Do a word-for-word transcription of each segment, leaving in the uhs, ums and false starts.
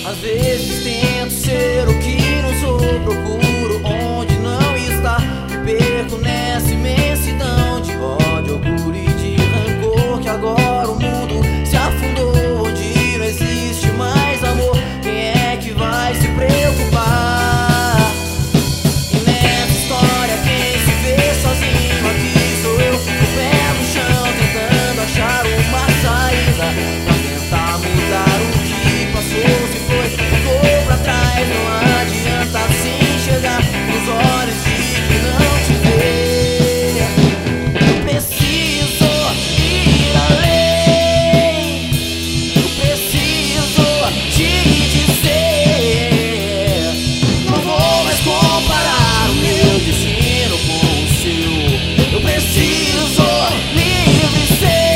Às vezes tento ser o que não sou, procuro onde não está, me perco nessa imensidão de ódio, orgulho e de rancor. Que agora o mundo se afundou, onde não existe mais amor. Quem é que vai se preocupar? E nessa história quem se vê sozinho aqui sou eu, com o pé no chão, tentando achar uma saída pra tentar mudar o que passou. Se foi, ficou pra trás, não adianta assim chegar nos olhos de quem não te vê. Eu preciso ir além, eu preciso te dizer, não vou mais comparar o meu destino com o seu. Eu preciso livre ser.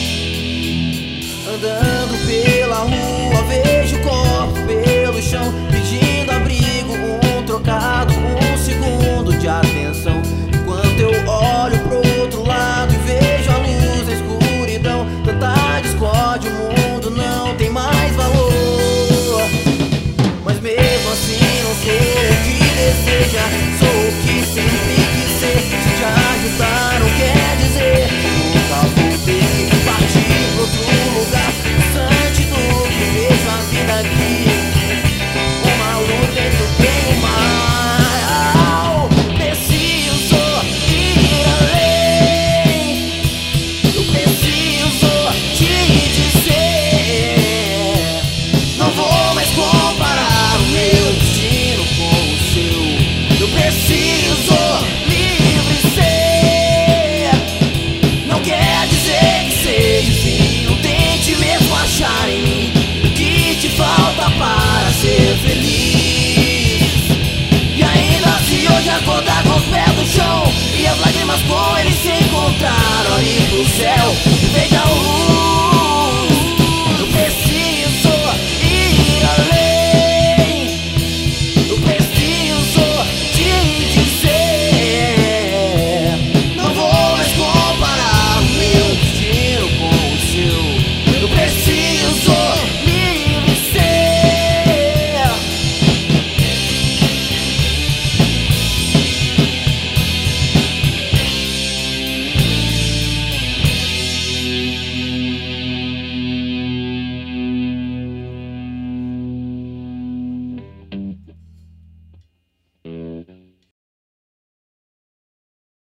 Andando pela rua vejo corpo pelo chão,